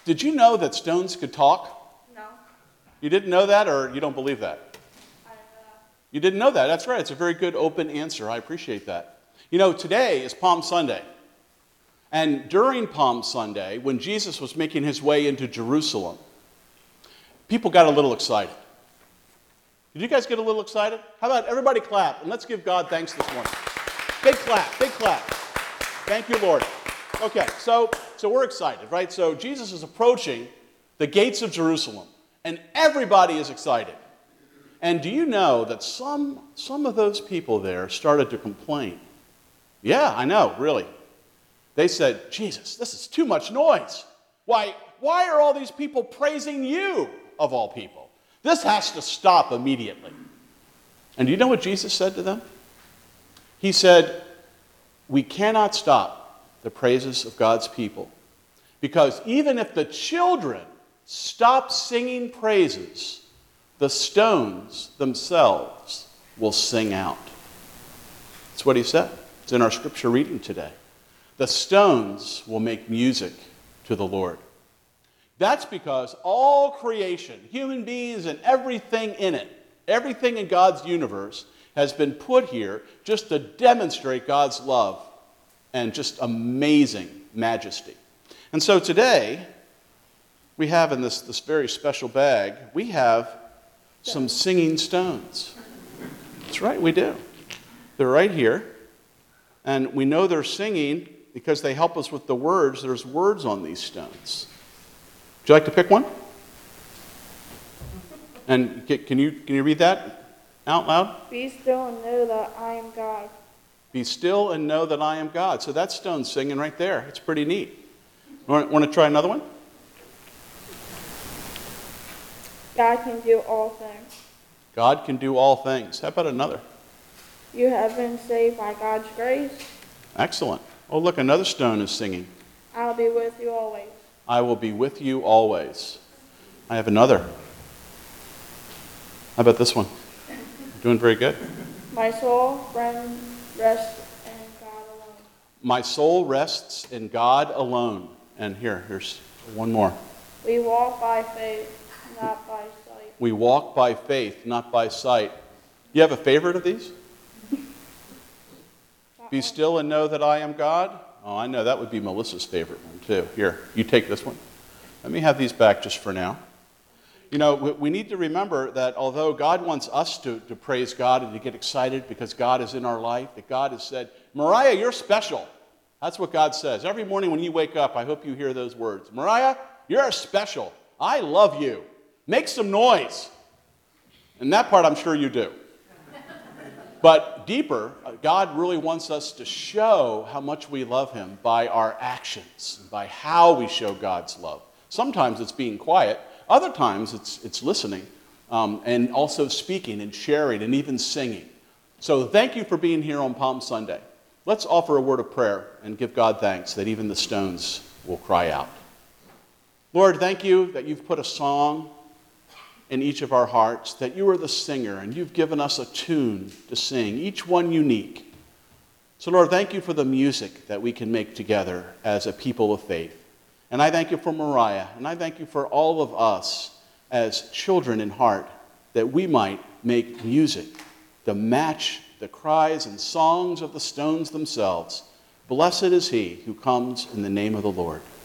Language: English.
Did you know that stones could talk? No. You didn't know that, or you don't believe that? I don't know. You didn't know that. That's right. It's a very good open answer. I appreciate that. You know, today is Palm Sunday. And during Palm Sunday, when Jesus was making his way into Jerusalem, people got a little excited. Did you guys get a little excited? How about everybody clap, and let's give God thanks this morning. Big clap, big clap. Thank you, Lord. Okay, so we're excited, right? So Jesus is approaching the gates of Jerusalem, and everybody is excited. And do you know that some of those people there started to complain? Yeah, I know, really. They said, Jesus, this is too much noise. Why are all these people praising you, of all people? This has to stop immediately. And do you know what Jesus said to them? He said, we cannot stop the praises of God's people, because even if the children stop singing praises, the stones themselves will sing out. That's what he said. It's in our scripture reading today. The stones will make music to the Lord. That's because all creation, human beings and everything in it, everything in God's universe has been put here just to demonstrate God's love and just amazing majesty. And so today, we have in this very special bag, we have some singing stones. That's right, we do. They're right here. And we know they're singing because they help us with the words. There's words on these stones. Would you like to pick one? And can you read that out loud? Be still and know that I am God. Be still and know that I am God. So that stone's singing right there. It's pretty neat. Want to try another one? God can do all things. God can do all things. How about another? You have been saved by God's grace. Excellent. Oh, look, another stone is singing. I'll be with you always. I will be with you always. I have another. How about this one? Doing very good. My soul rests in God alone. My soul rests in God alone. And here's one more. We walk by faith, not by sight. We walk by faith, not by sight. You have a favorite of these? Be still and know that I am God. Oh, I know. That would be Melissa's favorite one, too. Here, you take this one. Let me have these back just for now. You know, we need to remember that although God wants us to praise God and to get excited because God is in our life, that God has said, Mariah, you're special. That's what God says. Every morning when you wake up, I hope you hear those words. Mariah, you're special. I love you. Make some noise. And that part I'm sure you do. But deeper, God really wants us to show how much we love him by our actions, by how we show God's love. Sometimes it's being quiet. Other times it's listening and also speaking and sharing and even singing. So thank you for being here on Palm Sunday. Let's offer a word of prayer and give God thanks that even the stones will cry out. Lord, thank you that you've put a song in each of our hearts, that you are the singer and you've given us a tune to sing, each one unique. So Lord, thank you for the music that we can make together as a people of faith. And I thank you for Mariah, and I thank you for all of us as children in heart, that we might make music to match the cries and songs of the stones themselves. Blessed is he who comes in the name of the Lord.